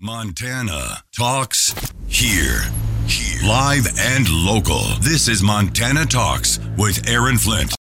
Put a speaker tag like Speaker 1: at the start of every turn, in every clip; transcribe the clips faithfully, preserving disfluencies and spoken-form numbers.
Speaker 1: Montana Talks here. Here. Live and local. This is Montana Talks with Aaron Flint.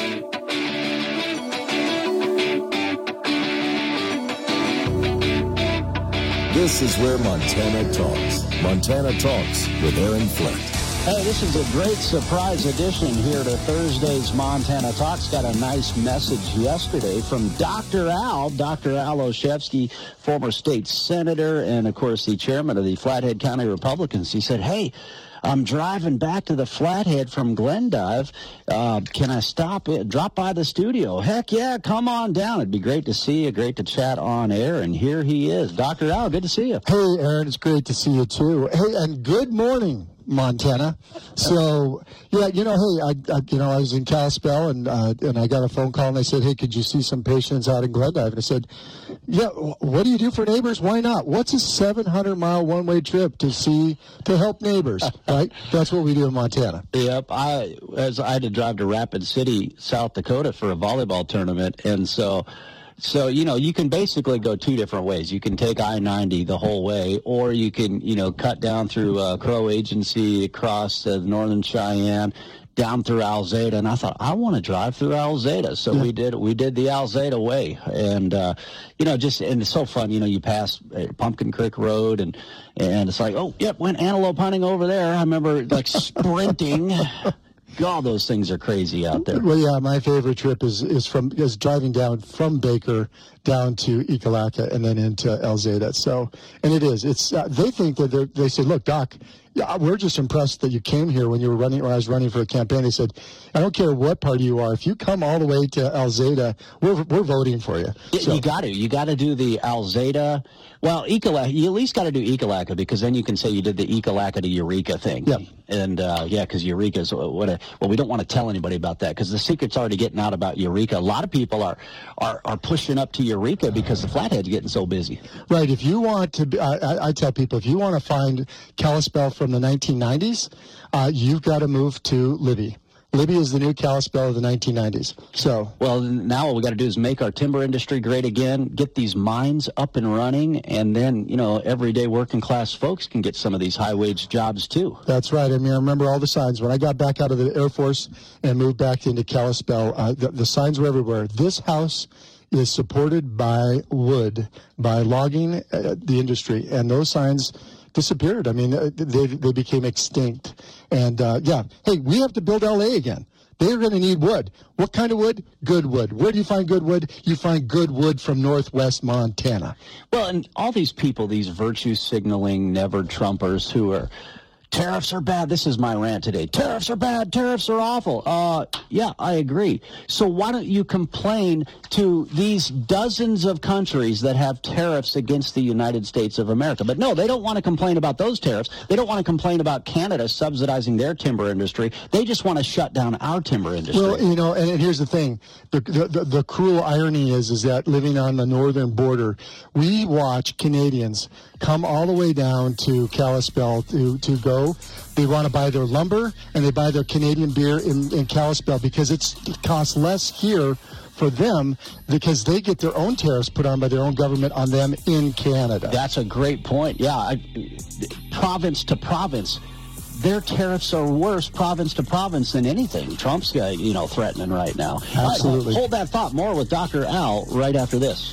Speaker 2: This is where Montana talks. Montana Talks with Aaron Flint.
Speaker 3: Hey, this is a great surprise edition here to Thursday's Montana Talks. Got a nice message yesterday from Doctor Al, Doctor Al Olszewski, former state senator and, of course, the chairman of the Flathead County Republicans. He said, hey, I'm driving back to the Flathead from Glendive. Uh, can I stop it? Drop by the studio? Heck yeah, come on down. It'd be great to see you, great to chat on air. And here he is. Doctor Al, good to see you.
Speaker 4: Hey, Aaron, it's great to see you, too. Hey, and good morning, Montana. So, yeah, you know, hey, I, I you know, I was in Kalispell, and uh, and I got a phone call, and they said, hey, could you see some patients out in Glendive? And I said, yeah, what do you do for neighbors? Why not? What's a seven hundred mile one-way trip to see, to help neighbors, right? That's what we do in Montana.
Speaker 3: Yep. I, as I had to drive to Rapid City, South Dakota for a volleyball tournament, and so... So, you know, you can basically go two different ways. You can take I ninety the whole way, or you can, you know, cut down through uh, Crow Agency, across uh, Northern Cheyenne, down through Alzada. And I thought, I want to drive through Alzada. So yeah. we did we did the Alzada way. And, uh, you know, just, and it's so fun. You know, you pass uh, Pumpkin Creek Road, and, and it's like, oh, yep, went antelope hunting over there. I remember, like, sprinting. God, those things are crazy out there.
Speaker 4: Well, yeah, my favorite trip is is from is driving down from Baker down to Ekalaka and then into Alzada. So, and it is. It's uh, they think that they say, look, Doc, yeah, we're just impressed that you came here when you were running, or I was running for a campaign. They said, I don't care what party you are. If you come all the way to Alzada, we're we're voting for you. So.
Speaker 3: You got to. You got to do the Alzada. Well, Ekalaka, you at least got to do Ekalaka, because then you can say you did the Ekalaka to Eureka thing.
Speaker 4: Yeah.
Speaker 3: And, uh, yeah, because Eureka's what a, well, we don't want to tell anybody about that, because the secret's already getting out about Eureka. A lot of people are, are, are pushing up to Eureka because the Flathead's getting so busy. Right.
Speaker 4: If you want to, be, I, I tell people, if you want to find Kalispell from the nineteen nineties, uh, you've got to move to Libby. Libby is the new Kalispell of the nineteen nineties. So,
Speaker 3: well, now what we got to do is make our timber industry great again, get these mines up and running, and then, you know, everyday working class folks can get some of these high wage jobs too.
Speaker 4: That's right. I mean, I remember all the signs. When I got back out of the Air Force and moved back into Kalispell, uh, the, the signs were everywhere. This house is supported by wood, by logging uh, the industry, and those signs disappeared. I mean, they they became extinct. And, uh, yeah, hey, we have to build L A again. They're going to need wood. What kind of wood? Good wood. Where do you find good wood? You find good wood from northwest Montana.
Speaker 3: Well, and all these people, these virtue-signaling never-Trumpers who are, tariffs are bad. This is my rant today. Tariffs are bad. Tariffs are awful. Uh, yeah, I agree. So why don't you complain to these dozens of countries that have tariffs against the United States of America? But no, they don't want to complain about those tariffs. They don't want to complain about Canada subsidizing their timber industry. They just want to shut down our timber industry.
Speaker 4: Well, you know, and, and here's the thing. The, the, the, the cruel irony is, is that living on the northern border, we watch Canadians come all the way down to Kalispell to, to go. They want to buy their lumber, and they buy their Canadian beer in, in Kalispell because it's, it costs less here for them because they get their own tariffs put on by their own government on them in Canada.
Speaker 3: That's a great point. Yeah, I, province to province, their tariffs are worse province to province than anything Trump's uh, you know threatening right now.
Speaker 4: Absolutely.
Speaker 3: Right, hold that thought. More with Doctor Al right after this.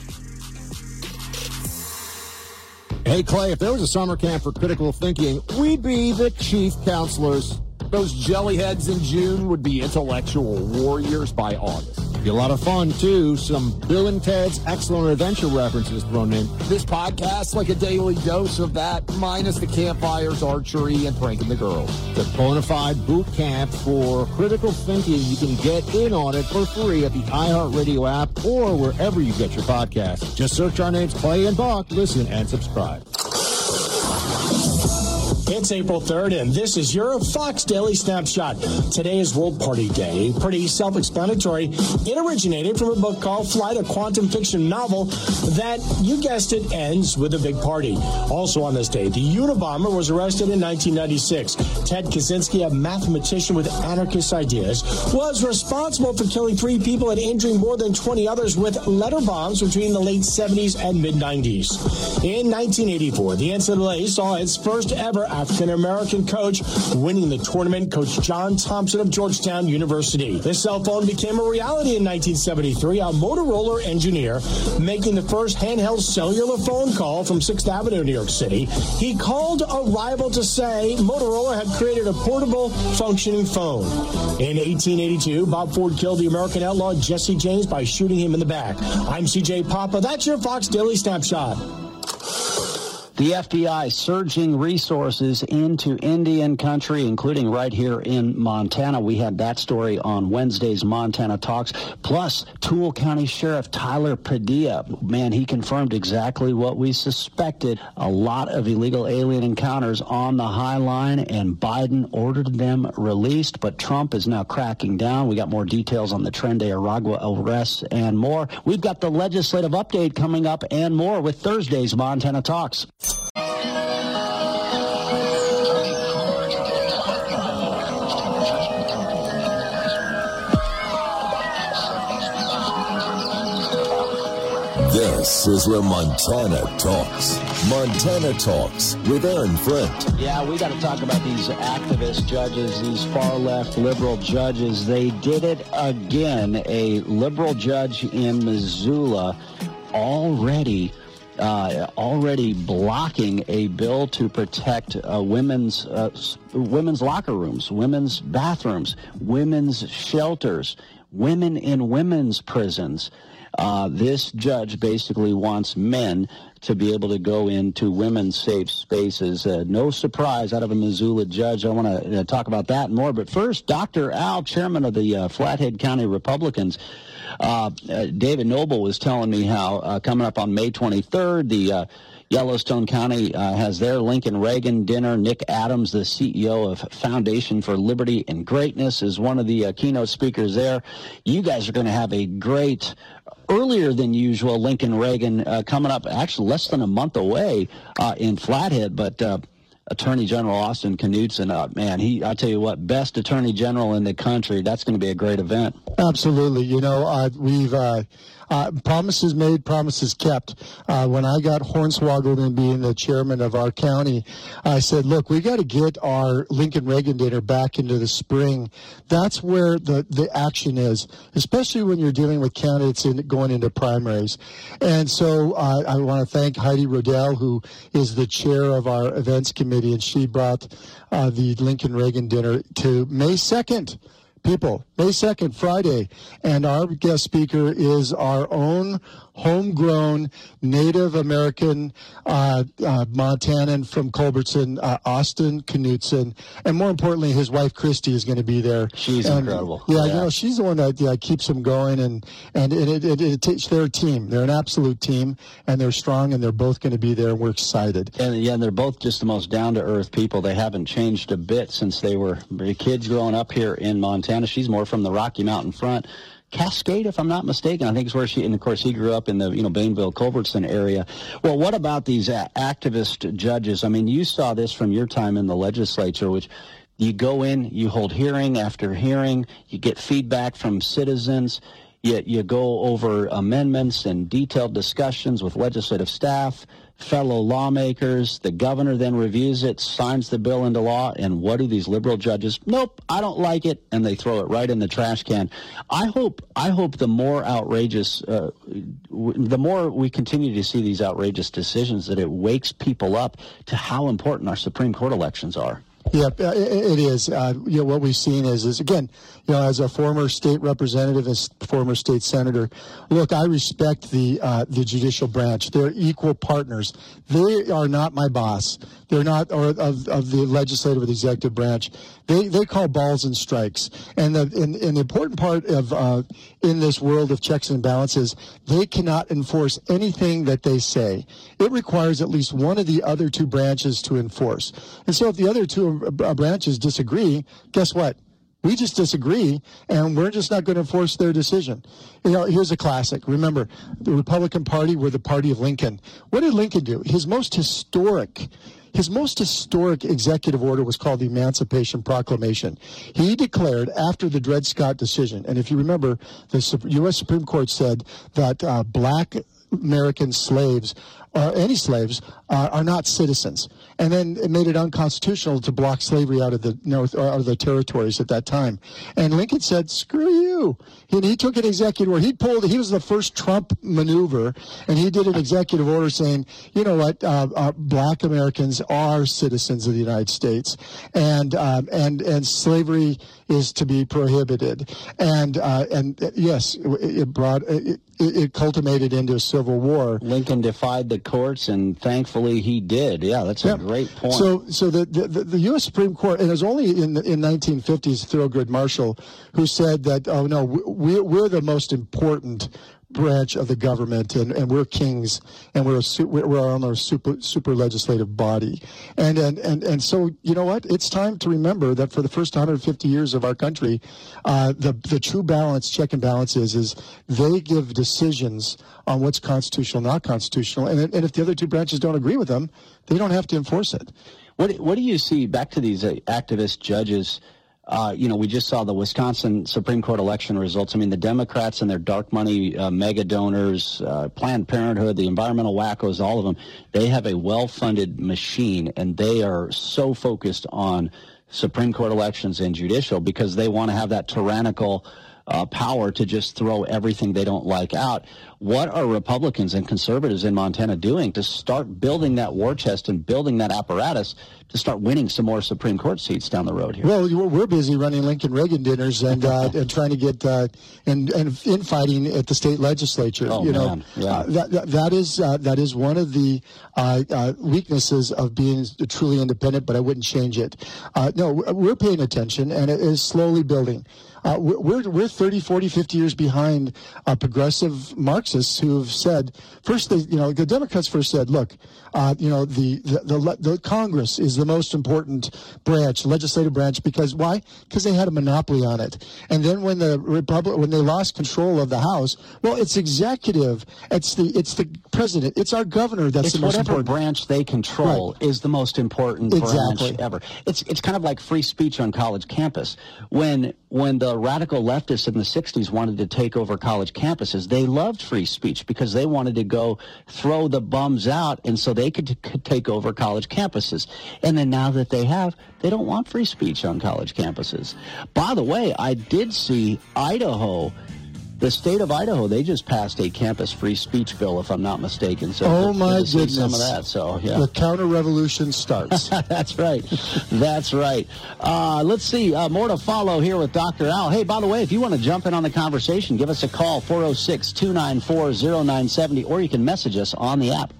Speaker 5: Hey, Clay, if there was a summer camp for critical thinking, we'd be the chief counselors. Those jellyheads in June would be intellectual warriors by August. Be a lot of fun, too. Some Bill and Ted's Excellent Adventure references thrown in. This podcast's like a daily dose of that, minus the campfires, archery, and pranking the girls. The bona fide boot camp for critical thinking. You can get in on it for free at the iHeartRadio app or wherever you get your podcasts. Just search our names, Clay and Buck, listen, and subscribe.
Speaker 6: It's April third, and this is your Fox Daily Snapshot. Today is World Party Day. Pretty self-explanatory. It originated from a book called Flight, a quantum fiction novel that, you guessed it, ends with a big party. Also on this day, the Unabomber was arrested in nineteen ninety-six. Ted Kaczynski, a mathematician with anarchist ideas, was responsible for killing three people and injuring more than twenty others with letter bombs between the late seventies and mid-nineties. In nineteen eighty-four, the N C double A saw its first ever African-American coach winning the tournament, Coach John Thompson of Georgetown University. The cell phone became a reality in nineteen seventy-three, a Motorola engineer making the first handheld cellular phone call from sixth Avenue, New York City. He called a rival to say Motorola had created a portable, functioning phone. In eighteen eighty-two, Bob Ford killed the American outlaw Jesse James by shooting him in the back. I'm C J Papa. That's your Fox Daily Snapshot.
Speaker 3: The F B I surging resources into Indian country, including right here in Montana. We had that story on Wednesday's Montana Talks. Plus, Toole County Sheriff Tyler Padilla, man, he confirmed exactly what we suspected. A lot of illegal alien encounters on the High Line, and Biden ordered them released, but Trump is now cracking down. We got more details on the Tren de Aragua arrests and more. We've got the legislative update coming up and more with Thursday's Montana Talks.
Speaker 2: This is where Montana talks. Montana Talks with Aaron Flint.
Speaker 3: Yeah, we got to talk about these activist judges, these far-left liberal judges. They did it again. A liberal judge in Missoula already uh, already blocking a bill to protect uh, women's uh, women's locker rooms, women's bathrooms, women's shelters, women in women's prisons. Uh, this judge basically wants men to be able to go into women's safe spaces. Uh, no surprise out of a Missoula judge. I want to uh, talk about that and more. But first, Doctor Al, chairman of the uh, Flathead County Republicans, uh, uh, David Noble was telling me how uh, coming up on May twenty-third, the uh, Yellowstone County uh, has their Lincoln Reagan dinner. Nick Adams, the C E O of Foundation for Liberty and Greatness, is one of the uh, keynote speakers there. You guys are going to have a great, earlier than usual Lincoln Reagan uh, coming up, actually less than a month away uh, in Flathead. But uh, Attorney General Austin Knudsen, uh, man, he, I tell you what, best Attorney General in the country. That's going to be a great event.
Speaker 4: Absolutely. You know, uh, we've uh, uh, promises made, promises kept. Uh, when I got hornswoggled in being the chairman of our county, I said, look, we got to get our Lincoln Reagan dinner back into the spring. That's where the, the action is, especially when you're dealing with candidates in, going into primaries. And so uh, I want to thank Heidi Rodell, who is the chair of our events committee, and she brought uh, the Lincoln Reagan dinner to May second. People, May second, Friday, and our guest speaker is our own homegrown Native American uh, uh, Montanan from Culbertson, uh, Austin Knudsen, and more importantly, his wife Christy is going to be there.
Speaker 3: She's
Speaker 4: and,
Speaker 3: incredible.
Speaker 4: Yeah,
Speaker 3: yeah,
Speaker 4: you know, she's the one that yeah, keeps them going, and and it, it, it, it, it, they're a team. They're an absolute team, and they're strong, and they're both going to be there, and we're excited.
Speaker 3: And yeah, and they're both just the most down-to-earth people. They haven't changed a bit since they were kids growing up here in Montana. She's more from the Rocky Mountain front. Cascade, if I'm not mistaken, I think is where she, and of course he grew up in the, you know, Bainville, Culbertson area. Well, what about these uh, activist judges? I mean, you saw this from your time in the legislature, which you go in, you hold hearing after hearing, you get feedback from citizens, you, you go over amendments and detailed discussions with legislative staff, fellow lawmakers. The governor then reviews it, signs the bill into law, and what do these liberal judges? Nope, I don't like it, and they throw it right in the trash can. I hope I hope the more outrageous, uh, w- the more we continue to see these outrageous decisions, that it wakes people up to how important our Supreme Court elections are.
Speaker 4: Yeah, it, it is. Uh, you know, what we've seen is, is again, you know, as a former state representative, as former state senator, look, I respect the uh, the judicial branch. They're equal partners. They are not my boss. They're not, or of, of the legislative or the executive branch. They they call balls and strikes. And the and, and the important part of uh, in this world of checks and balances, they cannot enforce anything that they say. It requires at least one of the other two branches to enforce. And so if the other two branches disagree, guess what? We just disagree, and we're just not going to enforce their decision. You know, here's a classic. Remember, the Republican Party were the party of Lincoln. What did Lincoln do? His most historic His most historic executive order was called the Emancipation Proclamation. He declared after the Dred Scott decision, and if you remember, the U S Supreme Court said that uh, black American slaves, or any slaves, uh, are not citizens. And then it made it unconstitutional to block slavery out of the north, or out of the territories at that time. And Lincoln said, "Screw you!" And he took an executive order. He pulled. He was the first Trump maneuver, and he did an executive order saying, "You know what? Uh, uh, black Americans are citizens of the United States, and um, and and slavery is to be prohibited." And uh, and uh, yes, it, it brought. It, It culminated into a civil war.
Speaker 3: Lincoln defied the courts, and thankfully he did. Yeah, that's a
Speaker 4: yep.
Speaker 3: great point.
Speaker 4: So, so the, the the U S Supreme Court, and it was only in in nineteen fifties Thurgood Marshall who said that, oh no, we we're the most important branch of the government, and, and we're kings, and we're a, we're on our super super legislative body, and and and and so you know what? It's time to remember that for the first one hundred fifty years of our country, uh, the the true balance, check and balance is is they give decisions on what's constitutional, not constitutional, and and if the other two branches don't agree with them, they don't have to enforce it.
Speaker 3: What what do you see back to these uh, activist judges? Uh, you know, we just saw the Wisconsin Supreme Court election results. I mean, the Democrats and their dark money uh, mega donors, uh, Planned Parenthood, the environmental wackos, all of them, they have a well-funded machine, and they are so focused on Supreme Court elections and judicial because they want to have that tyrannical uh, power to just throw everything they don't like out. What are Republicans and conservatives in Montana doing to start building that war chest and building that apparatus to start winning some more Supreme Court seats down the road here?
Speaker 4: Well, we're busy running Lincoln Reagan dinners and uh, and trying to get uh, and and infighting at the state legislature.
Speaker 3: Oh,
Speaker 4: you
Speaker 3: man.
Speaker 4: know,
Speaker 3: Yeah.
Speaker 4: uh, that, that that is uh, that is one of the uh, uh, weaknesses of being truly independent. But I wouldn't change it. Uh, no, we're paying attention, and it is slowly building. Uh, we're we're thirty, forty, fifty years behind uh, progressive Marxists who have said first they you know the Democrats first said, look, uh, you know the the, the the Congress is the most important branch, legislative branch, because why? Because they had a monopoly on it. And then when the Republic when they lost control of the House, well, it's executive, it's the it's the president, it's our governor that's
Speaker 3: it's
Speaker 4: the most
Speaker 3: whatever
Speaker 4: important
Speaker 3: branch they control
Speaker 4: right.
Speaker 3: is the most important
Speaker 4: exactly.
Speaker 3: branch ever. It's it's kind of like free speech on college campus. When when the radical leftists in the sixties wanted to take over college campuses, they loved free speech because they wanted to go throw the bums out, and so they could, t- could take over college campuses. And then now that they have, they don't want free speech on college campuses. By the way, I did see Idaho. The state of Idaho, they just passed a campus free speech bill, if I'm not mistaken. So
Speaker 4: oh my
Speaker 3: to see
Speaker 4: goodness!
Speaker 3: Some of that. So yeah,
Speaker 4: the counter revolution starts.
Speaker 3: That's right. That's right. Uh, let's see. Uh, more to follow here with Doctor Al. Hey, by the way, if you want to jump in on the conversation, give us a call, four oh six, two nine four, oh nine seven oh, or you can message us on the app.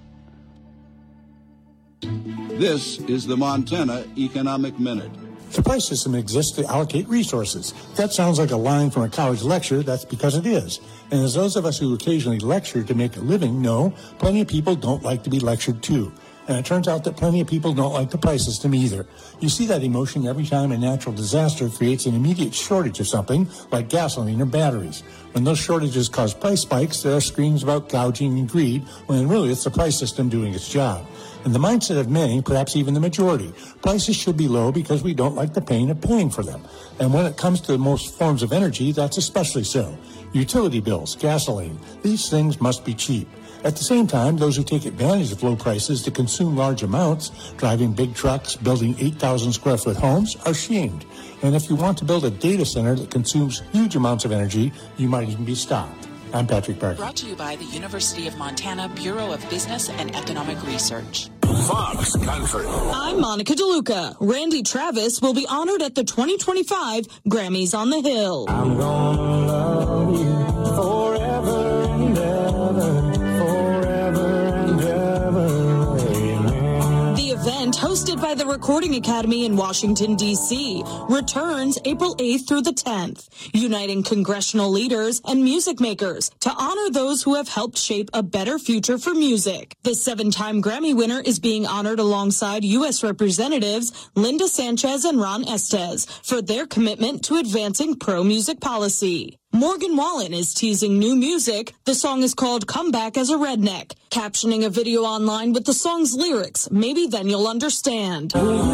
Speaker 7: This is the Montana Economic Minute.
Speaker 6: The price system exists to allocate resources. That sounds like a line from a college lecture. That's because it is. And as those of us who occasionally lecture to make a living know, plenty of people don't like to be lectured to. And it turns out that plenty of people don't like the price system either. You see that emotion every time a natural disaster creates an immediate shortage of something, like gasoline or batteries. When those shortages cause price spikes, there are screams about gouging and greed, when really it's the price system doing its job. In the mindset of many, perhaps even the majority, prices should be low because we don't like the pain of paying for them. And when it comes to most forms of energy, that's especially so. Utility bills, gasoline, these things must be cheap. At the same time, those who take advantage of low prices to consume large amounts, driving big trucks, building eight thousand square foot homes, are shamed. And if you want to build a data center that consumes huge amounts of energy, you might even be stopped. I'm Patrick Barker.
Speaker 8: Brought to you by the University of Montana Bureau of Business and Economic Research. Fox Country.
Speaker 9: I'm Monica DeLuca. Randy Travis will be honored at the twenty twenty-five Grammys on the Hill.
Speaker 10: I'm gonna love you forever and ever, forever and ever, amen.
Speaker 9: The event, hosted by the Recording Academy in Washington, D C, returns April eighth through the tenth, uniting congressional leaders and music makers to honor those who have helped shape a better future for music. The seven-time Grammy winner is being honored alongside U S Representatives Linda Sanchez and Ron Estes for their commitment to advancing pro-music policy. Morgan Wallen is teasing new music. The song is called Come Back as a Redneck, captioning a video online with the song's lyrics, Maybe Then You'll Understand.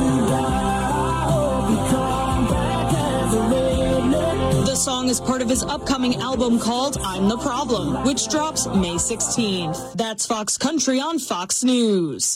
Speaker 9: The song is part of his upcoming album called I'm the Problem, which drops May sixteenth. That's Fox Country on Fox News.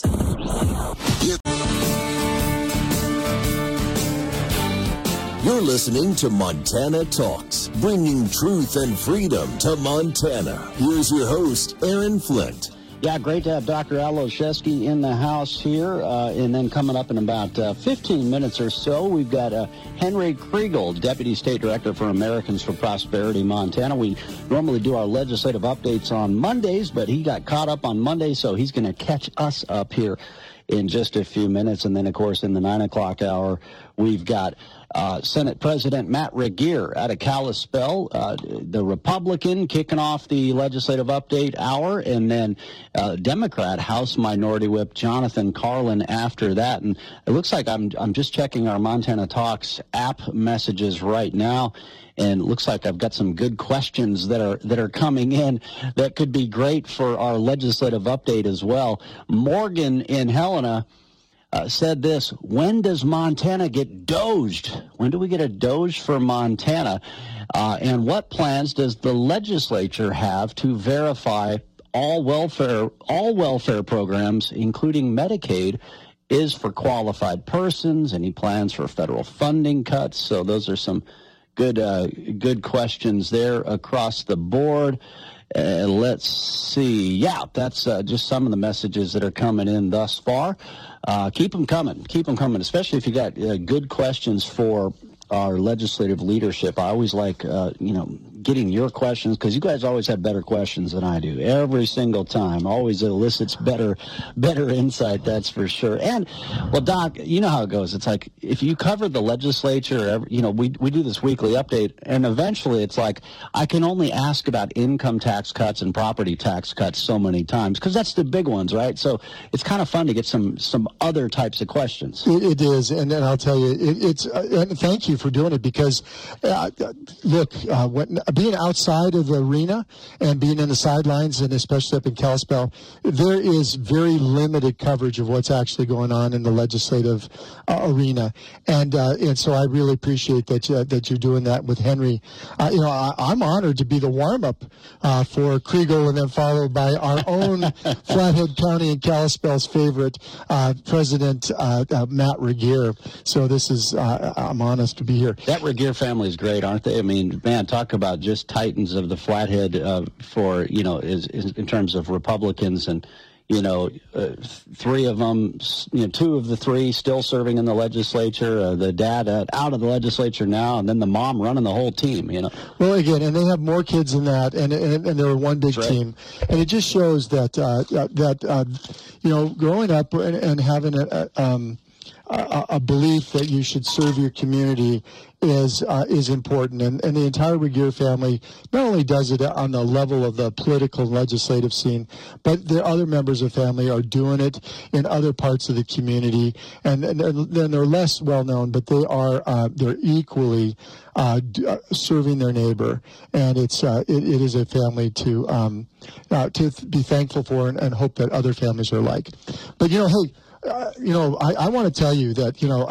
Speaker 2: You're listening to Montana Talks, bringing truth and freedom to Montana. Here's your host, Aaron Flint.
Speaker 3: Yeah, great to have Doctor Al Olszewski in the house here. Uh, and then coming up in about uh, fifteen minutes or so, we've got uh, Henry Kriegel, Deputy State Director for Americans for Prosperity, Montana. We normally do our legislative updates on Mondays, but he got caught up on Monday, so he's going to catch us up here in just a few minutes. And then, of course, in the nine o'clock hour, we've got uh, Senate President Matt Regier out of Kalispell, uh, the Republican, kicking off the legislative update hour, and then uh, Democrat House Minority Whip Jonathan Carlin after that. And it looks like I'm I'm just checking our Montana Talks app messages right now, and it looks like I've got some good questions that are that are coming in that could be great for our legislative update as well. Morgan in Helena uh, said this: when does Montana get doged? When do we get a doge for Montana? Uh, and what plans does the legislature have to verify all welfare all welfare programs, including Medicaid, is for qualified persons? Any plans for federal funding cuts? So those are some Good, uh, good questions there across the board. Uh, let's see. Yeah, that's uh, just some of the messages that are coming in thus far. Uh, keep them coming. Keep them coming, especially if you got uh, good questions for our legislative leadership. I always like, uh, you know, getting your questions, because you guys always have better questions than I do. Every single time. Always elicits better better insight, that's for sure. And, well, Doc, you know how it goes. It's like, if you cover the legislature, you know, we we do this weekly update, and eventually it's like, I can only ask about income tax cuts and property tax cuts so many times, because that's the big ones, right? So it's kind of fun to get some, some other types of questions.
Speaker 4: It, it is, and, and I'll tell you, it, it's, uh, and thank you for doing it, because, uh, look, uh, when, being outside of the arena and being in the sidelines, and especially up in Kalispell, there is very limited coverage of what's actually going on in the legislative uh, arena, and uh, and so I really appreciate that uh, that you're doing that with Henry. Uh, you know, I, I'm honored to be the warm-up uh, for Kriegel, and then followed by our own Flathead County and Kalispell's favorite uh, President uh, uh, Matt Regier. So this is uh, I'm honest to be here.
Speaker 3: That Regier family is great, aren't they? I mean, man, talk about just titans of the Flathead uh, for, you know, is, is in terms of Republicans, and, you know, uh, three of them, you know, two of the three still serving in the legislature, uh, the dad uh, out of the legislature now, and then the mom running the whole team, you know.
Speaker 4: Well, again, and they have more kids than that, and and, and they're one big right. team. And it just shows that, uh, that uh, you know, growing up and, and having a, um, a, a belief that you should serve your community is uh, is important, and, and the entire Regier family not only does it on the level of the political and legislative scene, but the other members of the family are doing it in other parts of the community, and, and then they're less well known, but they are uh, they're equally uh, d- serving their neighbor, and it's uh, it, it is a family to um, uh, to th- be thankful for, and, and hope that other families are like. But you know, hey. Uh, you know, I, I want to tell you that, you know, I,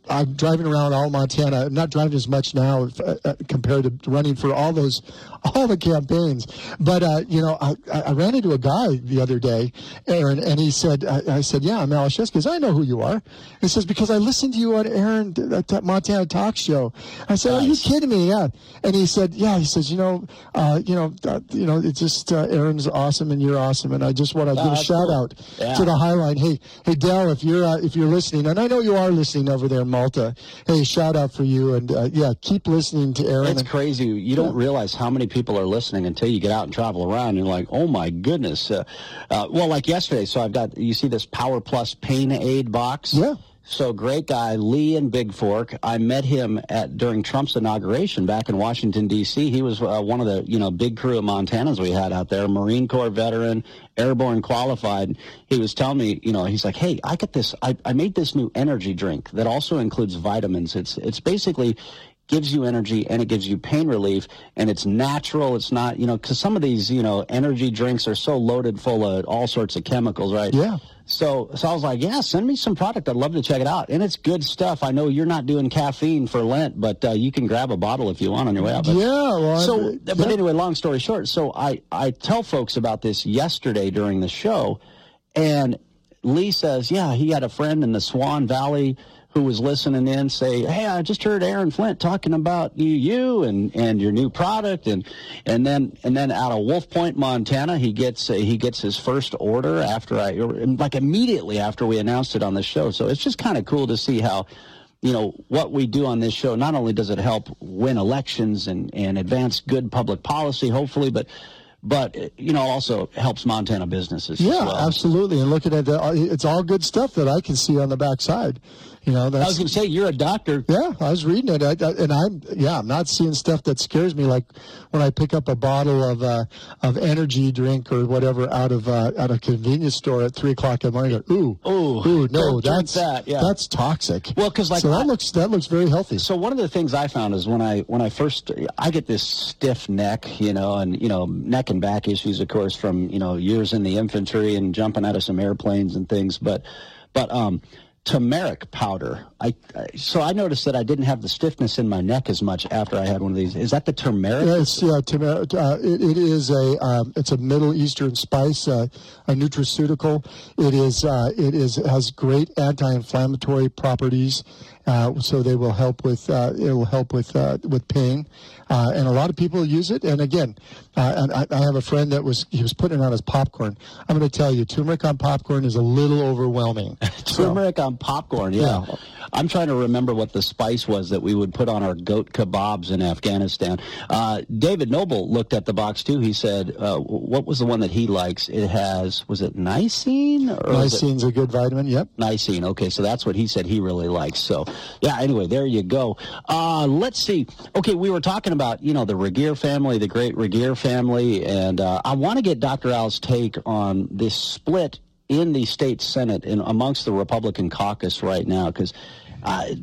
Speaker 4: I'm driving around all Montana. I'm not driving as much now uh, compared to running for all those, all the campaigns. But, uh, you know, I, I ran into a guy the other day, Aaron, and he said, I, I said, yeah, I'm Alashevsky. He says, I know who you are. He says, because I listened to you on Aaron, at that Montana Talk Show. I said, nice. Are you kidding me? Yeah. And he said, yeah, he says, you know, uh, you know, uh, you know, it's just, uh, Aaron's awesome and you're awesome. And I just want to uh, give a shout cool. out yeah. to the Highline. Hey, hey, Del, if you're, uh, if you're listening, and I know you are listening over there in Malta, hey, shout out for you. And, uh, yeah, keep listening to Aaron.
Speaker 3: It's crazy. You don't realize how many people are listening until you get out and travel around. You're like, oh, my goodness. Uh, uh, well, like yesterday, so I've got, you see this Power Plus Pain Aid box?
Speaker 4: Yeah.
Speaker 3: So great guy, Lee in Big Fork. I met him at during Trump's inauguration back in Washington, D C He was uh, one of the, you know, big crew of Montanans we had out there, Marine Corps veteran, airborne qualified. He was telling me, you know, he's like, hey, I got this, I, I made this new energy drink that also includes vitamins. It's, it's basically gives you energy and it gives you pain relief, and it's natural. It's not, you know, because some of these, you know, energy drinks are so loaded full of all sorts of chemicals, right?
Speaker 4: Yeah.
Speaker 3: So, so I was like, yeah, send me some product. I'd love to check it out. And it's good stuff. I know you're not doing caffeine for Lent, but uh, you can grab a bottle if you want on your way out. But,
Speaker 4: yeah. Well,
Speaker 3: so,
Speaker 4: I,
Speaker 3: but
Speaker 4: yeah.
Speaker 3: anyway, long story short, so I, I tell folks about this yesterday during the show, and Lee says, yeah, he had a friend in the Swan Valley who was listening in say, hey, I just heard Aaron Flint talking about you, you and, and your new product. And, and then, and then out of Wolf Point, Montana, he gets, uh, he gets his first order after I, like immediately after we announced it on the show. So it's just kind of cool to see how, you know, what we do on this show, not only does it help win elections and, and advance good public policy, hopefully, but But, you know, also helps Montana businesses
Speaker 4: yeah,
Speaker 3: as well.
Speaker 4: Absolutely. And looking at that, it's all good stuff that I can see on the backside. You know, that's,
Speaker 3: I was going to say, you're a doctor.
Speaker 4: Yeah, I was reading it. I, I, and I'm, yeah, I'm not seeing stuff that scares me. Like when I pick up a bottle of uh, of energy drink or whatever out of uh, out of a convenience store at three o'clock in the morning. I go, ooh,
Speaker 3: ooh,
Speaker 4: ooh, no, that's
Speaker 3: that. Yeah.
Speaker 4: that's toxic.
Speaker 3: Well, because like
Speaker 4: so that
Speaker 3: I,
Speaker 4: looks that looks very healthy.
Speaker 3: So one of the things I found is when I when I first I get this stiff neck, you know, and you know neck and back issues, of course, from you know years in the infantry and jumping out of some airplanes and things, but but um. turmeric powder. I, I so I noticed that I didn't have the stiffness in my neck as much after I had one of these. Is that the turmeric?
Speaker 4: Yes, yeah, turmeric. Uh, it, it is a um, it's a Middle Eastern spice, uh, a nutraceutical. It is uh, it is has great anti-inflammatory properties. Uh, so they will help with uh, it will help with uh, with pain, uh, and a lot of people use it. And again, uh, and I, I have a friend that was he was putting it on his popcorn. I'm going to tell you, turmeric on popcorn is a little overwhelming.
Speaker 3: Turmeric so, on popcorn, yeah. yeah. I'm trying to remember what the spice was that we would put on our goat kebabs in Afghanistan. Uh, David Noble looked at the box too. He said, uh, "What was the one that he likes? It has was it Nisine? Or
Speaker 4: Nisine's
Speaker 3: it,
Speaker 4: a good vitamin. Yep,
Speaker 3: Nisine. Okay, so that's what he said he really likes. So." Yeah, anyway, there you go. Uh, let's see. Okay, we were talking about, you know, the Regier family, the great Regier family, and uh, I want to get Doctor Al's take on this split in the state Senate and amongst the Republican caucus right now, because uh,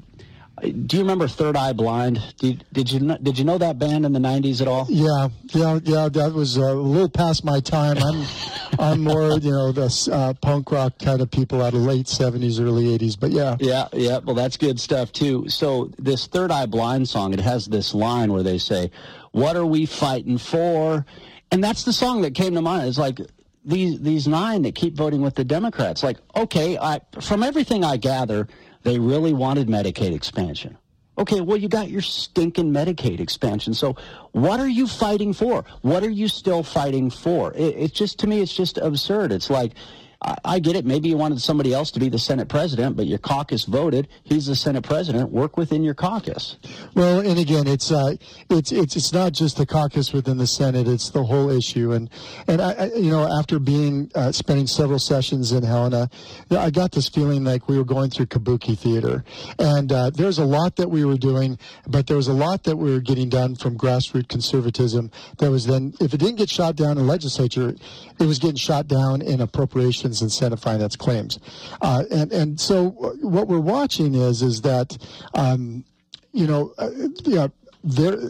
Speaker 3: do you remember Third Eye Blind? Did, did you know, did you know that band in the nineties at all?
Speaker 4: Yeah, yeah, yeah. That was uh, a little past my time. I'm I'm more, you know, the uh, punk rock kind of people out of late seventies, early eighties. But yeah,
Speaker 3: yeah, yeah. Well, that's good stuff too. So this Third Eye Blind song, it has this line where they say, "What are we fighting for?" And that's the song that came to mind. It's like these these nine that keep voting with the Democrats. Like, okay, I, from everything I gather, they really wanted Medicaid expansion. Okay, well, you got your stinking Medicaid expansion. So what are you fighting for? What are you still fighting for? It, it's just, to me, it's just absurd. It's like, I, I get it. Maybe you wanted somebody else to be the Senate president, but your caucus voted. He's the Senate president. Work within your caucus.
Speaker 4: Well, and again, it's uh, it's it's it's not just the caucus within the Senate; it's the whole issue. And and I, I you know, after being uh, spending several sessions in Helena, I got this feeling like we were going through kabuki theater. And uh, there's a lot that we were doing, but there was a lot that we were getting done from grassroots conservatism. That was then, if it didn't get shot down in legislature, it was getting shot down in appropriations and Senate finance claims. Uh, and and so what we're watching is is that um, you know uh, yeah there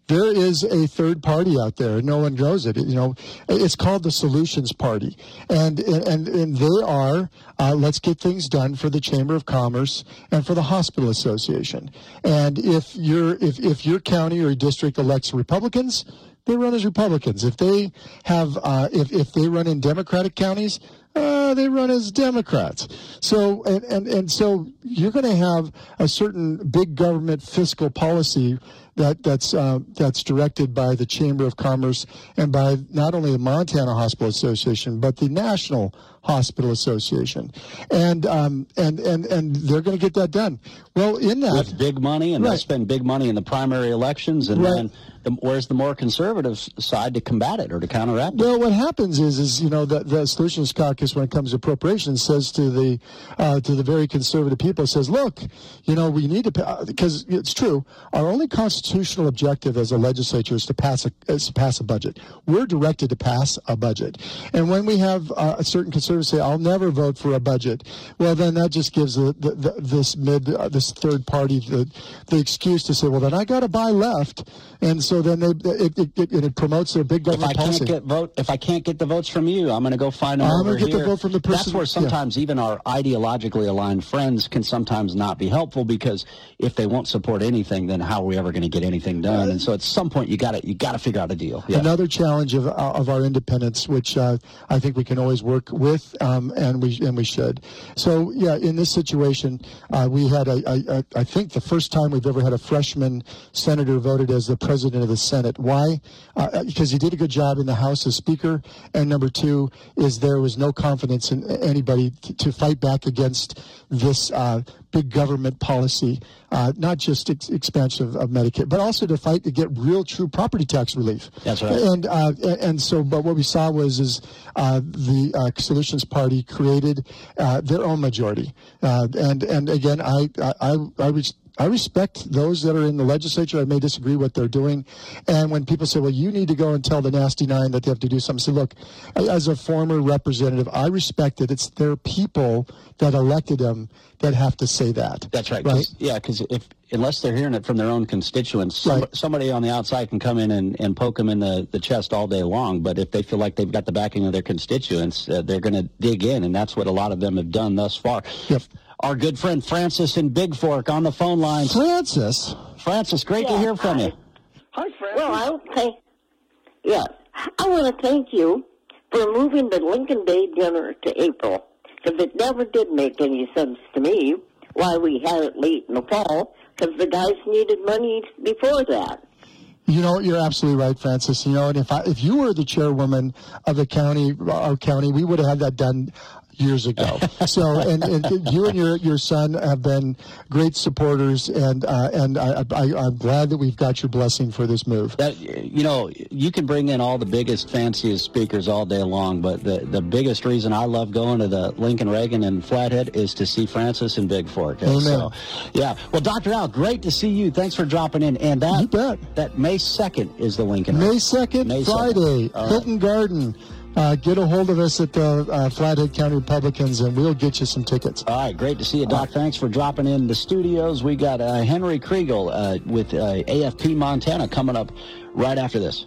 Speaker 4: there is a third party out there. No one knows it. You know, it's called the Solutions Party, and and and they are uh, let's get things done for the Chamber of Commerce and for the Hospital Association. And if your if if your county or district elects Republicans, they run as Republicans. If they have uh, if if they run in Democratic counties, Uh, they run as Democrats. So, and, and, and so you're going to have a certain big government fiscal policy that, that's, uh, that's directed by the Chamber of Commerce and by not only the Montana Hospital Association, but the National Hospital Association. And, um, and, and, and they're going to get that done. Well, in that.
Speaker 3: With big money, and
Speaker 4: right.
Speaker 3: they'll spend big money in the primary elections, and
Speaker 4: right.
Speaker 3: then the, where's the more conservative side to combat it or to counteract it?
Speaker 4: Well, what happens is, is you know, the, the Solutions Caucus, when it comes to appropriations, says to the uh, to the very conservative people, says, look, you know, we need to, because it's true, our only constitutional objective as a legislature is to pass a, is to pass a budget. We're directed to pass a budget. And when we have uh, a certain conservative say, I'll never vote for a budget, well, then that just gives the, the, the, this mid, uh, this third party the, the excuse to say, well, then I got to buy left. And so then they, it, it, it, it promotes their big government
Speaker 3: if I
Speaker 4: policy.
Speaker 3: Can't get vote, if I can't get the votes from you, I'm going to go find them
Speaker 4: I'm
Speaker 3: over
Speaker 4: gonna get
Speaker 3: here.
Speaker 4: the vote from the person.
Speaker 3: That's where sometimes yeah. even our ideologically aligned friends can sometimes not be helpful, because if they won't support anything, then how are we ever going to get anything done? And so at some point you got to you got to figure out a deal. Yeah.
Speaker 4: Another challenge of of our independence, which uh, I think we can always work with, um, and we and we should. So yeah, in this situation, uh, we had a, a, a I think the first time we've ever had a freshman senator voted as the president of the Senate. Why? Uh, because he did a good job in the House as Speaker, and number two is there was no confidence in anybody to, to fight back against this uh, big government policy, uh, not just ex- expansion of, of Medicaid, but also to fight to get real, true property tax relief.
Speaker 3: That's right.
Speaker 4: And uh, and so, but what we saw was is uh, the uh, Solutions Party created uh, their own majority, uh, and and again, I I I, I was. I respect those that are in the legislature. I may disagree what they're doing. And when people say, well, you need to go and tell the nasty nine that they have to do something, say, look, as a former representative, I respect it. It's their people that elected them that have to say that.
Speaker 3: That's right.
Speaker 4: Right?
Speaker 3: Cause, yeah, because if unless they're hearing it from their own constituents, some,
Speaker 4: right.
Speaker 3: somebody on the outside can come in and, and poke them in the, the chest all day long. But if they feel like they've got the backing of their constituents, uh, they're going to dig in. And that's what a lot of them have done thus far.
Speaker 4: Yep.
Speaker 3: Our good friend Francis in Big Fork on the phone lines.
Speaker 4: Francis?
Speaker 3: Francis, great
Speaker 8: yeah,
Speaker 3: to hear from
Speaker 8: hi.
Speaker 3: you.
Speaker 8: Hi, Francis. Well, I would thank, yeah, I want to thank you for moving the Lincoln Day dinner to April, because it never did make any sense to me why we had it late in the fall, because the guys needed money before that.
Speaker 4: You know, you're absolutely right, Francis. You know, and if I, if you were the chairwoman of the county, our county, we would have had that done years ago. So, and, and you and your your son have been great supporters, and uh, and I, I, I'm glad that we've got your blessing for this move.
Speaker 3: That, you know, you can bring in all the biggest, fanciest speakers all day long, but the, the biggest reason I love going to the Lincoln Reagan and Flathead is to see Francis in Big Fork.
Speaker 4: Amen.
Speaker 3: So, yeah. Well, Doctor Al, great to see you. Thanks for dropping in. And that,
Speaker 4: you bet.
Speaker 3: that May second is the Lincoln
Speaker 4: May
Speaker 3: Reagan.
Speaker 4: second,
Speaker 3: May
Speaker 4: Friday,
Speaker 3: second.
Speaker 4: Hilton Garden. Uh, get a hold of us at the uh, Flathead County Republicans, and we'll get you some tickets.
Speaker 3: All right, great to see you, Doc. Thanks for dropping in the studios. We got uh, Henry Kriegel uh, with uh, A F P Montana coming up right after this.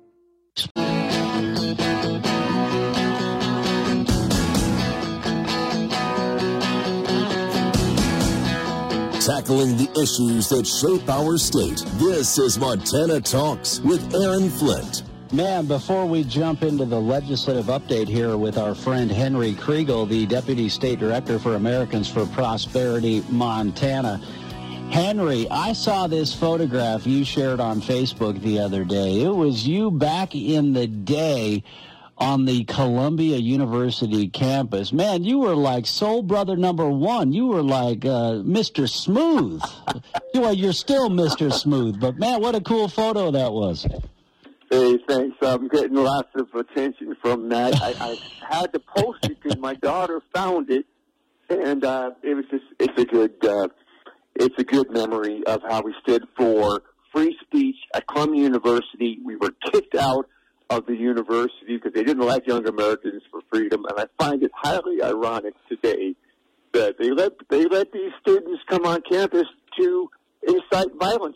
Speaker 2: Tackling the issues that shape our state. This is Montana Talks with Aaron Flint.
Speaker 3: Man, before we jump into the legislative update here with our friend Henry Kriegel, the Deputy State Director for Americans for Prosperity, Montana. Henry, I saw this photograph you shared on Facebook the other day. It was you back in the day on the Columbia University campus. Man, you were like soul brother number one. You were like uh, Mister Smooth. you are, you're still Mister Smooth, but man, what a cool photo that was.
Speaker 11: Hey, thanks. I'm getting lots of attention from that. I, I had to post it because my daughter found it, and uh, it was just, it's a good, uh, it's a good memory of how we stood for free speech at Columbia University. We were kicked out of the university because they didn't like young Americans for freedom, and I find it highly ironic today that they let they let these students come on campus to incite violence,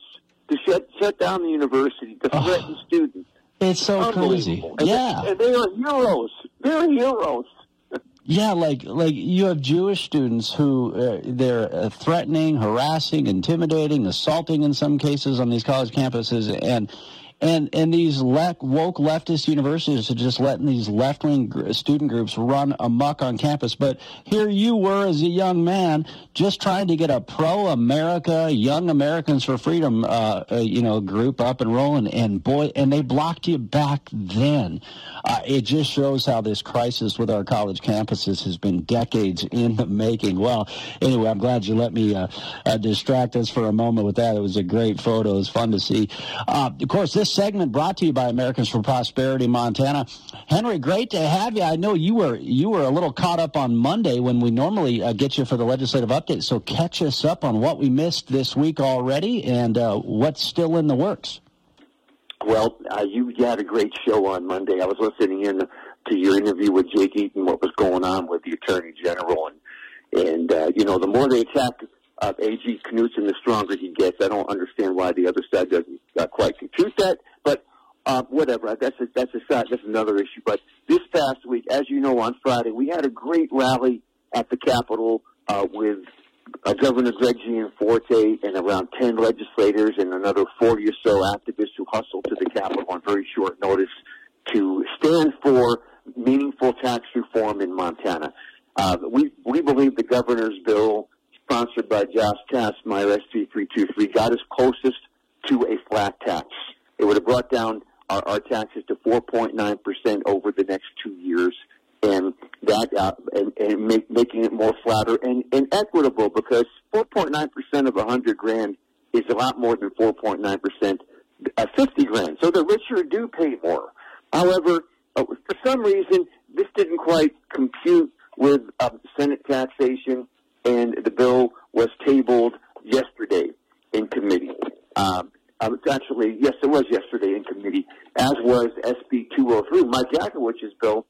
Speaker 11: to shut shut down the university, to threaten oh, students.
Speaker 3: It's so crazy.
Speaker 11: And
Speaker 3: yeah.
Speaker 11: They, and they are heroes. They're heroes.
Speaker 3: Yeah, like like you have Jewish students who uh, they're uh, threatening, harassing, intimidating, assaulting in some cases on these college campuses, and and and these le- woke leftist universities are just letting these left-wing gr- student groups run amok on campus. But here you were as a young man just trying to get a pro-America, Young Americans for Freedom, uh, uh, you know, group up and rolling, and boy, and they blocked you back then. Uh, it just shows how this crisis with our college campuses has been decades in the making. Well, anyway, I'm glad you let me uh, uh, distract us for a moment with that. It was a great photo. It was fun to see. Uh, of course, this segment brought to you by Americans for Prosperity Montana. Henry, great to have you. I know you were you were a little caught up on Monday when we normally uh, get you for the legislative update. So catch us up on what we missed this week already and uh, what's still in the works.
Speaker 11: Well, uh, you had a great show on Monday. I was listening in to your interview with Jake Eaton, what was going on with the Attorney General. And, and uh, you know, the more they attack uh, A G Knudsen, the stronger he gets. I don't understand why the other side doesn't uh, quite compute that. But uh, whatever, that's a, that's, a, that's another issue. But this past week, as you know, on Friday, we had a great rally at the Capitol uh, with Uh, Governor Greg Gianforte and around ten legislators and another forty or so activists who hustled to the Capitol on very short notice to stand for meaningful tax reform in Montana. Uh, we we believe the governor's bill, sponsored by Josh Kastmeyer, S B three twenty-three, got us closest to a flat tax. It would have brought down our, our taxes to four point nine percent over the next two years. And that, uh, and, and make, making it more flatter and, and equitable, because four point nine percent of a hundred grand is a lot more than four point nine percent of fifty grand. So the richer do pay more. However, uh, for some reason, this didn't quite compute with uh, Senate taxation, and the bill was tabled yesterday in committee. Um, uh, actually, yes, it was yesterday in committee, as was S B two oh three, Mike Yakowicz's bill,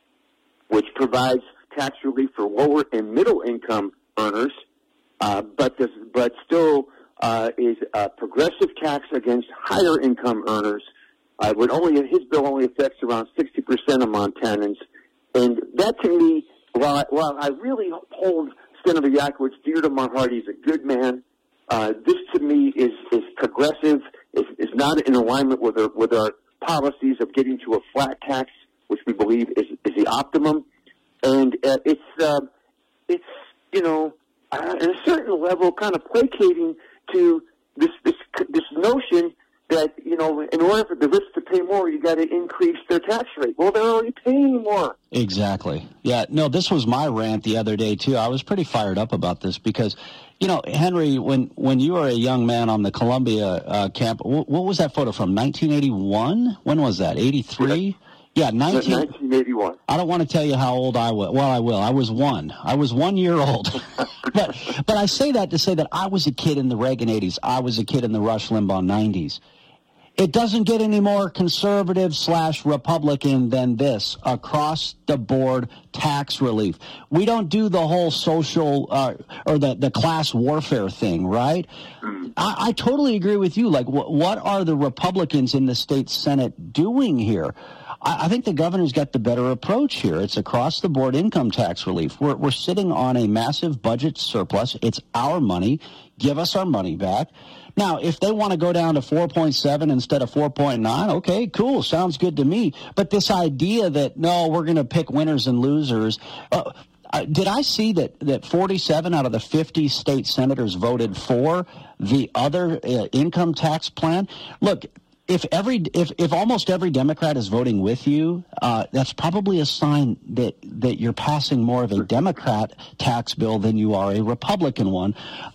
Speaker 11: which provides tax relief for lower and middle income earners, uh, but this, but still uh, is a progressive tax against higher income earners. Uh, would only his bill only affects around sixty percent of Montanans, and that to me, while I, while I really hold Senator Yakowicz dear to my heart, he's a good man. Uh, this to me is is progressive. Is is not in alignment with our with our policies of getting to a flat tax, which we believe is, is the optimum. And uh, it's, uh, it's you know, uh, at a certain level kind of placating to this, this this notion that, you know, in order for the rich to pay more, you got to increase their tax rate. Well, they're already paying more.
Speaker 3: Exactly. Yeah, no, this was my rant the other day, too. I was pretty fired up about this because, you know, Henry, when, when you were a young man on the Columbia uh, camp, what, what was that photo from, nineteen eighty-one? When was that, eighty-three? Yeah, nineteen,
Speaker 11: nineteen eighty-one.
Speaker 3: I don't want to tell you how old I was. Well, I will. I was one. I was one year old. but but I say that to say that I was a kid in the Reagan eighties. I was a kid in the Rush Limbaugh nineties. It doesn't get any more conservative slash Republican than this across-the-board tax relief. We don't do the whole social uh, or the, the class warfare thing, right? I, I totally agree with you. Like, wh- what are the Republicans in the state Senate doing here? I, I think the governor's got the better approach here. It's across-the-board income tax relief. We're, we're sitting on a massive budget surplus. It's our money. Give us our money back. Now, if they want to go down to four point seven instead of four point nine, okay, cool, sounds good to me. But this idea that, no, we're going to pick winners and losers, uh, uh, did I see that, that forty-seven out of the fifty state senators voted for the other uh, income tax plan? Look, if every if, if almost every Democrat is voting with you, uh, that's probably a sign that, that you're passing more of a Democrat tax bill than you are a Republican one.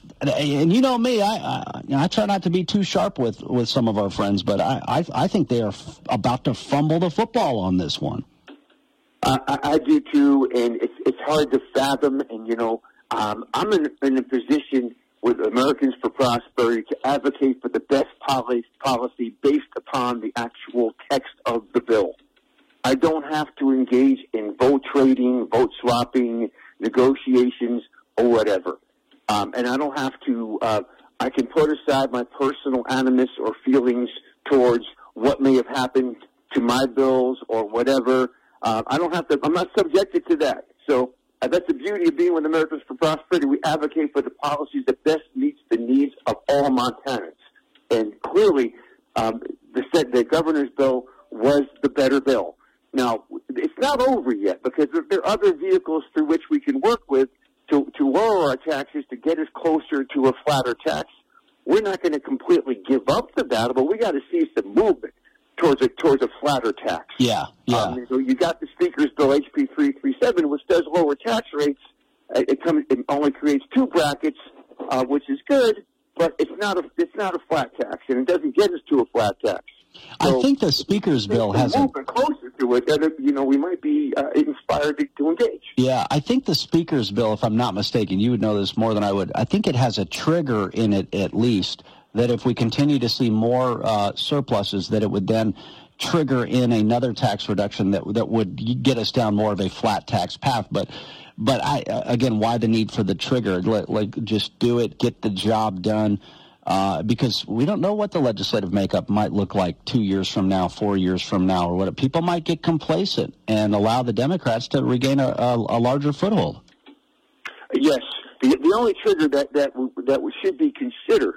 Speaker 3: And you know me, I, I I try not to be too sharp with, with some of our friends, but I I, I think they are f- about to fumble the football on this one.
Speaker 11: Uh, I, I do too, and it's it's hard to fathom. And you know, um, I'm in, in a position with Americans for Prosperity to advocate for the best policy policy based upon the actual text of the bill. I don't have to engage in vote trading, vote swapping, negotiations, or whatever. Um, and I don't have to uh, I can put aside my personal animus or feelings towards what may have happened to my bills or whatever. Uh, I don't have to, I'm not subjected to that. So uh, that's the beauty of being with Americans for Prosperity. We advocate for the policies that best meets the needs of all Montanans. And clearly, um, the, the governor's bill was the better bill. Now, it's not over yet because there, there are other vehicles through which we can work with to, to lower our taxes to get us closer to a flatter tax. We're not going to completely give up the battle, but we got to see some movement towards a towards a flatter tax.
Speaker 3: Yeah, yeah.
Speaker 11: Um, so you got the Speaker's bill, H B three thirty-seven, which does lower tax rates. It comes, it only creates two brackets, uh, which is good, but it's not a it's not a flat tax, and it doesn't get us to a flat tax. So
Speaker 3: I think the Speaker's bill has a
Speaker 11: movement closer to it, and you know we might be uh, inspired to, to engage.
Speaker 3: Yeah, I think the Speaker's bill, if I'm not mistaken, you would know this more than I would. I think it has a trigger in it, at least, that if we continue to see more uh, surpluses, that it would then trigger in another tax reduction that that would get us down more of a flat tax path. But, but I again, why the need for the trigger? Like, like just do it, get the job done. Uh, because we don't know what the legislative makeup might look like two years from now, four years from now, or what. People might get complacent and allow the Democrats to regain a, a, a larger foothold.
Speaker 11: Yes, the, the only trigger that that that should be considered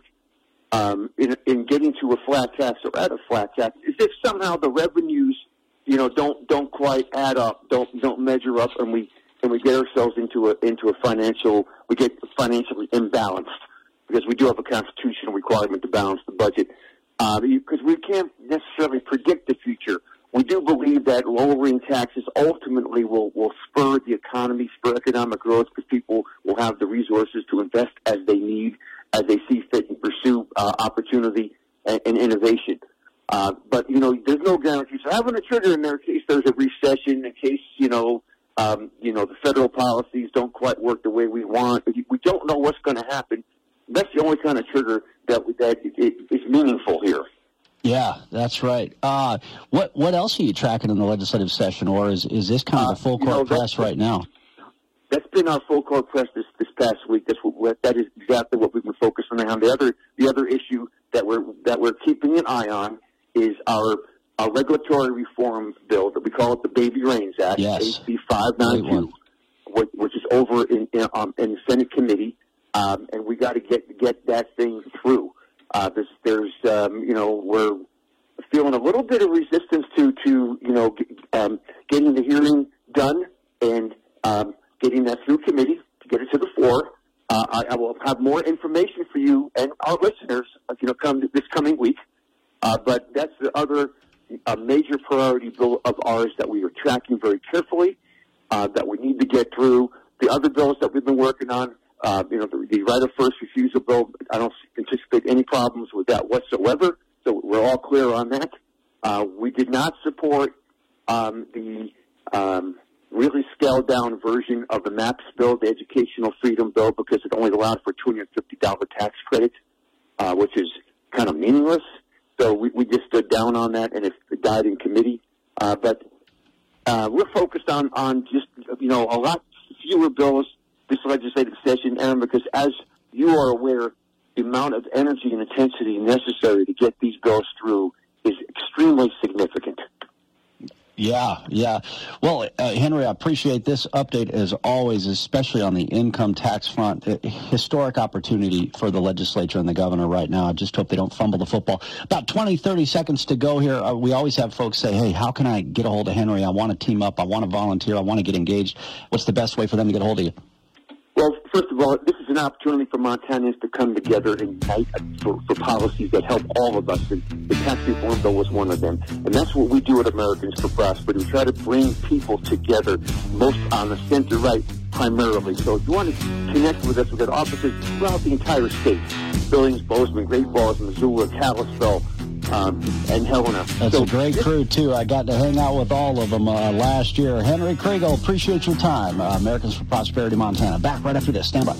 Speaker 11: um, in in getting to a flat tax or at a flat tax is if somehow the revenues, you know, don't don't quite add up, don't don't measure up, and we and we get ourselves into a into a financial we get financially imbalanced. Because we do have a constitutional requirement to balance the budget. Uh, because we can't necessarily predict the future. We do believe that lowering taxes ultimately will, will spur the economy, spur economic growth, because people will have the resources to invest as they need, as they see fit, and pursue uh, opportunity and, and innovation. Uh, but, you know, there's no guarantee. So having a trigger in there in case there's a recession, in case, you know, um, you know, the federal policies don't quite work the way we want. We don't know what's going to happen. That's the only kind of trigger that that is meaningful here.
Speaker 3: Yeah, that's right. Uh, what what else are you tracking in the legislative session, or is, is this kind of a full court uh, you know, press right now?
Speaker 11: That's been our full court press this, this past week. That's what that is exactly what we've been focusing on. The other the other issue that we're that we're keeping an eye on is our our regulatory reform bill that we call it the Baby Reigns Act,
Speaker 3: yes.
Speaker 11: H B five ninety-two, which, which is over in in, um, in the Senate committee. Um, and we got to get get that thing through. Uh, there's, there's um, you know, we're feeling a little bit of resistance to, to you know, g- um, getting the hearing done and um, getting that through committee to get it to the floor. Uh, I, I will have more information for you and our listeners, you know, come this coming week. Uh, but that's the other uh, major priority bill of ours that we are tracking very carefully. Uh, that we need to get through. The other bills that we've been working on. Uh, you know, the, the right of first refusal bill, I don't anticipate any problems with that whatsoever, so we're all clear on that. Uh, we did not support um, the um, really scaled-down version of the MAPS bill, the Educational Freedom Bill, because it only allowed for two hundred fifty dollars tax credit, uh, which is kind of meaningless. So we, we just stood down on that, and it, it died in committee. Uh, but uh, we're focused on, on just, you know, a lot fewer bills this legislative session, Aaron, because as you are aware, the amount of energy and intensity necessary to get these bills through is extremely significant.
Speaker 3: Yeah, yeah. Well, uh, Henry, I appreciate this update as always, especially on the income tax front. A historic opportunity for the legislature and the governor right now. I just hope they don't fumble the football. About twenty, thirty seconds to go here. Uh, we always have folks say, hey, how can I get a hold of Henry? I want to team up. I want to volunteer. I want to get engaged. What's the best way for them to get a hold of you?
Speaker 11: Well, first of all, this is an opportunity for Montanans to come together and unite for, for policies that help all of us. And the tax reform bill was one of them. And that's what we do at Americans for Prosperity. We try to bring people together, most on the center right primarily. So if you want to connect with us, we've got offices throughout the entire state. Billings, Bozeman, Great Falls, Missoula, Kalispell, um, and Helena.
Speaker 3: That's
Speaker 11: so,
Speaker 3: a great crew, too. I got to hang out with all of them uh, last year. Henry Kriegel, appreciate your time. Uh, Americans for Prosperity, Montana. Back right after this. Stand by.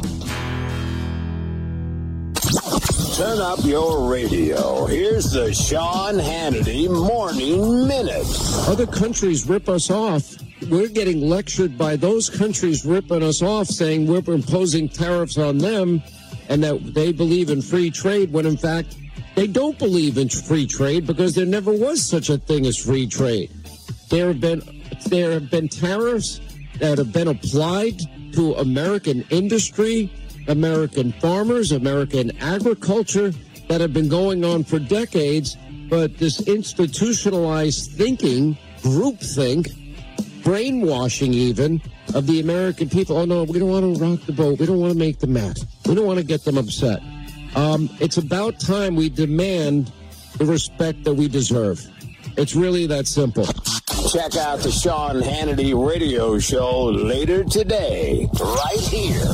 Speaker 2: Turn up your radio. Here's the Sean Hannity Morning Minute.
Speaker 12: Other countries rip us off. We're getting lectured by those countries ripping us off, saying we're imposing tariffs on them. and that they believe in free trade when, in fact, they don't believe in free trade because there never was such a thing as free trade. There have been there have been tariffs that have been applied to American industry, American farmers, American agriculture that have been going on for decades. But this institutionalized thinking, groupthink, brainwashing even, of the American people, oh, no, we don't want to rock the boat. We don't want to make them mad. We don't want to get them upset. Um, it's about time we demand the respect that we deserve. It's really that simple.
Speaker 13: Check out the Sean Hannity radio show later today, right here.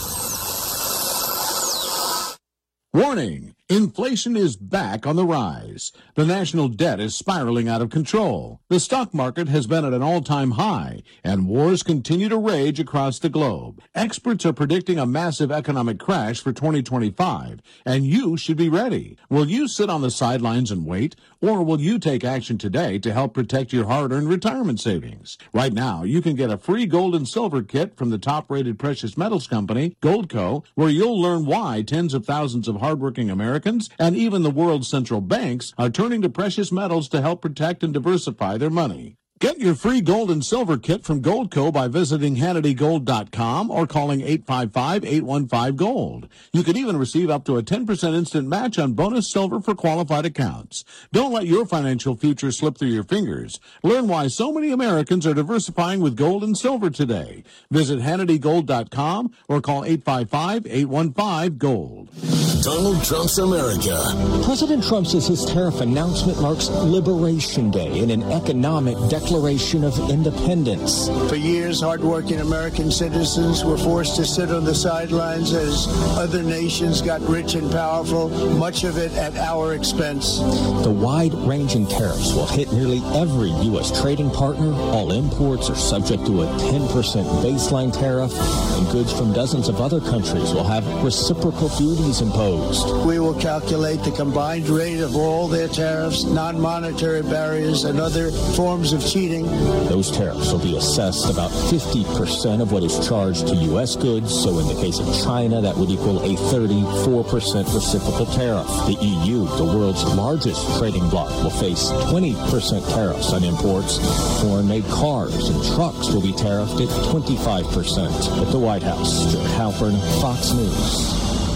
Speaker 5: Warning! Inflation is back on the rise. The national debt is spiraling out of control. The stock market has been at an all-time high, and wars continue to rage across the globe. Experts are predicting a massive economic crash for twenty twenty-five, and you should be ready. Will you sit on the sidelines and wait, or will you take action today to help protect your hard-earned retirement savings? Right now, you can get a free gold and silver kit from the top-rated precious metals company, Goldco, where you'll learn why tens of thousands of hardworking Americans and even the world's central banks are turning to precious metals to help protect and diversify their money. Get your free gold and silver kit from Goldco by visiting Hannity Gold dot com or calling eight five five, eight one five, GOLD. You can even receive up to a ten percent instant match on bonus silver for qualified accounts. Don't let your financial future slip through your fingers. Learn why so many Americans are diversifying with gold and silver today. Visit Hannity Gold dot com or call eight five five, eight one five, GOLD.
Speaker 2: Donald Trump's America.
Speaker 14: President Trump says his tariff announcement marks Liberation Day in an economic declaration of independence.
Speaker 15: For years, hardworking American citizens were forced to sit on the sidelines as other nations got rich and powerful, much of it at our expense.
Speaker 14: The wide-ranging tariffs will hit nearly every U S trading partner. All imports are subject to a ten percent baseline tariff, and goods from dozens of other countries will have reciprocal duties imposed.
Speaker 15: We will calculate the combined rate of all their tariffs, non-monetary barriers, and other forms of cheating.
Speaker 14: Those tariffs will be assessed about fifty percent of what is charged to U S goods. So in the case of China, that would equal a thirty-four percent reciprocal tariff. The E U, the world's largest trading bloc, will face twenty percent tariffs on imports. Foreign-made cars and trucks will be tariffed at twenty-five percent. At the White House, Stuart Halpern, Fox News.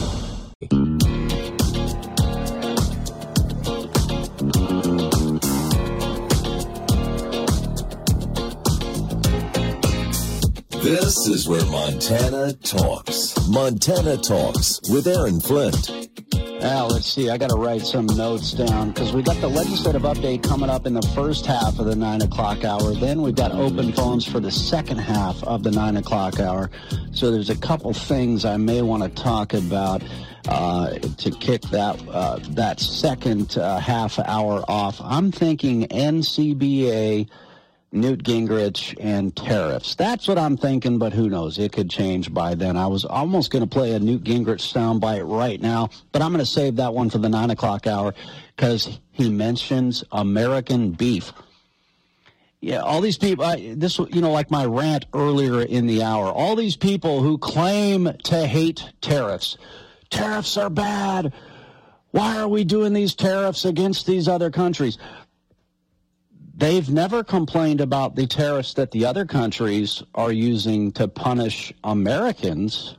Speaker 2: This is where Montana talks. Montana Talks with Aaron Flint.
Speaker 3: Now, let's see. I got to write some notes down because we got the legislative update coming up in the first half of the nine o'clock hour. Then we've got open phones for the second half of the nine o'clock hour. So there's a couple things I may want to talk about uh, to kick that uh, that second uh, half hour off. I'm thinking N C B A, Newt Gingrich, and tariffs. That's what I'm thinking, but who knows? It could change by then. I was almost going to play a Newt Gingrich soundbite right now, but I'm going to save that one for the nine o'clock hour because he mentions American beef. Yeah, all these people, I, this, you know, like my rant earlier in the hour, all these people who claim to hate tariffs. Tariffs are bad. Why are we doing these tariffs against these other countries? They've never complained about the tariffs that the other countries are using to punish Americans.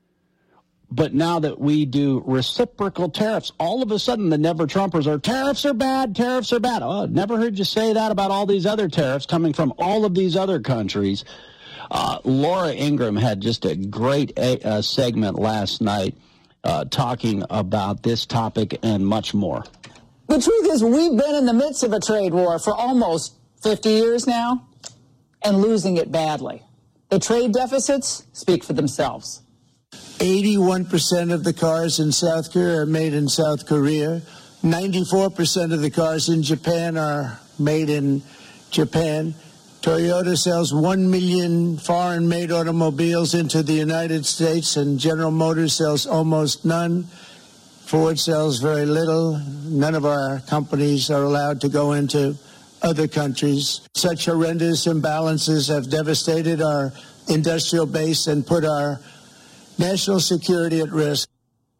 Speaker 3: But now that we do reciprocal tariffs, all of a sudden the never-Trumpers are, tariffs are bad, tariffs are bad. Oh, never heard you say that about all these other tariffs coming from all of these other countries. Uh, Laura Ingraham had just a great uh, segment last night uh, talking about this topic and much more.
Speaker 16: The truth is, we've been in the midst of a trade war for almost fifty years now and losing it badly. The trade deficits speak for themselves.
Speaker 15: eighty-one percent of the cars in South Korea are made in South Korea. ninety-four percent of the cars in Japan are made in Japan. Toyota sells one million foreign-made automobiles into the United States, and General Motors sells almost none. Ford sells very little. None of our companies are allowed to go into other countries. Such horrendous imbalances have devastated our industrial base and put our national security at risk.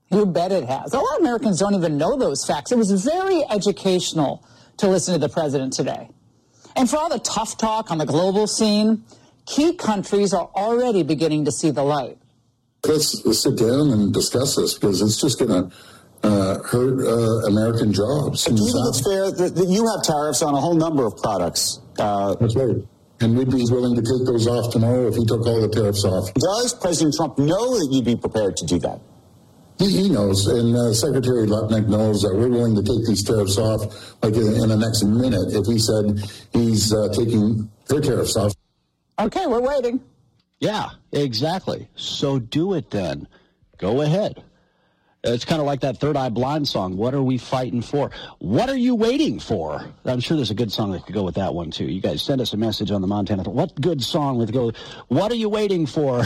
Speaker 16: You bet it has. A lot of Americans don't even know those facts. It was very educational to listen to the president today. And for all the tough talk on the global scene, key countries are already beginning to see the light.
Speaker 17: Let's, let's sit down and discuss this, because it's just going to uh, hurt uh, American jobs.
Speaker 18: Do you think it's fair that, that you have tariffs on a whole number of products? Uh,
Speaker 17: That's right. And we'd be willing to take those off tomorrow if he took all the tariffs off.
Speaker 18: Does President Trump know that you'd be prepared to do that?
Speaker 17: He, he knows, and uh, Secretary Lutnick knows that we're willing to take these tariffs off like in, in the next minute if he said he's uh, taking their tariffs off.
Speaker 16: Okay, we're waiting.
Speaker 3: Yeah, exactly. So do it then. Go ahead. It's kind of like that Third Eye Blind song. What are we fighting for? What are you waiting for? I'm sure there's a good song that could go with that one, too. You guys send us a message on the Montana. What good song would go? What are you waiting for?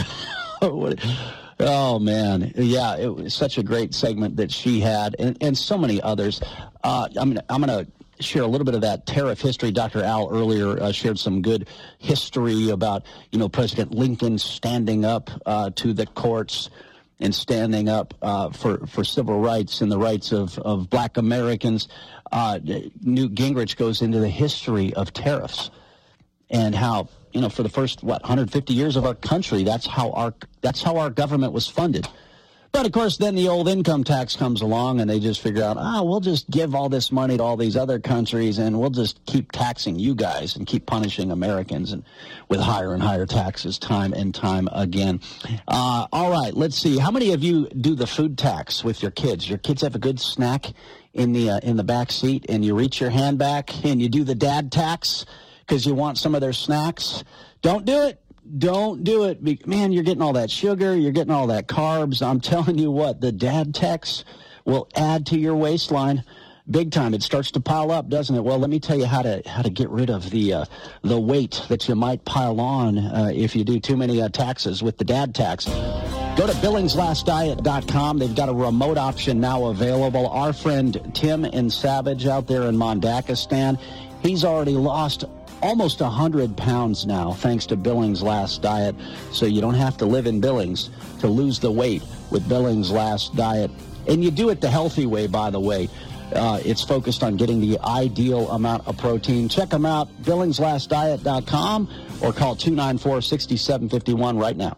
Speaker 3: Oh, man. Yeah, it was such a great segment that she had, and, and so many others. Uh, I'm gonna, I'm going to share a little bit of that tariff history. Doctor Al earlier uh, shared some good history about, you know, President Lincoln standing up uh, to the courts and standing up uh, for, for civil rights and the rights of, of black Americans. Uh, Newt Gingrich goes into the history of tariffs and how, you know, for the first, what, one hundred fifty years of our country, that's how our that's how our government was funded. But, of course, then the old income tax comes along, and they just figure out, ah, we'll just give all this money to all these other countries, and we'll just keep taxing you guys and keep punishing Americans and with higher and higher taxes time and time again. Uh, all right, let's see. How many of you do the food tax with your kids? Your kids have a good snack in the uh, in the back seat, and you reach your hand back, and you do the dad tax because you want some of their snacks? Don't do it. Don't do it. Man, you're getting all that sugar. You're getting all that carbs. I'm telling you what, the dad tax will add to your waistline big time. It starts to pile up, doesn't it? Well, let me tell you how to how to get rid of the uh, the weight that you might pile on uh, if you do too many uh, taxes with the dad tax. Go to billings last diet dot com. They've got a remote option now available. Our friend Tim in Savage out there in Mondakistan, he's already lost almost one hundred pounds now, thanks to Billings Last Diet. So you don't have to live in Billings to lose the weight with Billings Last Diet. And you do it the healthy way, by the way. Uh, it's focused on getting the ideal amount of protein. Check them out, billings last diet dot com, or call two nine four, six seven five one right now.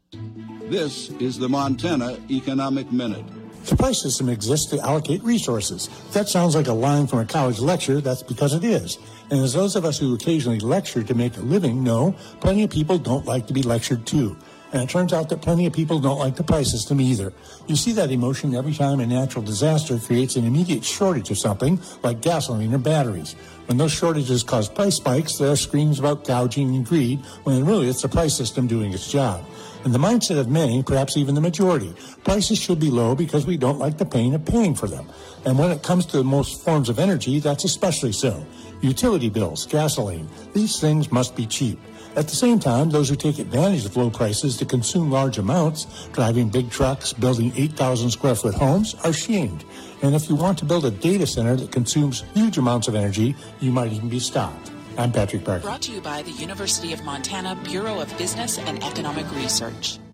Speaker 7: This is the Montana Economic Minute.
Speaker 6: The price system exists to allocate resources. If that sounds like a line from a college lecture, that's because it is. And as those of us who occasionally lecture to make a living know, plenty of people don't like to be lectured to. And it turns out that plenty of people don't like the price system either. You see that emotion every time a natural disaster creates an immediate shortage of something, like gasoline or batteries. When those shortages cause price spikes, there are screams about gouging and greed, when really it's the price system doing its job. In the mindset of many, perhaps even the majority, prices should be low because we don't like the pain of paying for them. And when it comes to most forms of energy, that's especially so. Utility bills, gasoline, these things must be cheap. At the same time, those who take advantage of low prices to consume large amounts, driving big trucks, building eight thousand square foot homes, are shamed. And if you want to build a data center that consumes huge amounts of energy, you might even be stopped. I'm Patrick Parker.
Speaker 19: Brought to you by the University of Montana Bureau of Business and Economic Research.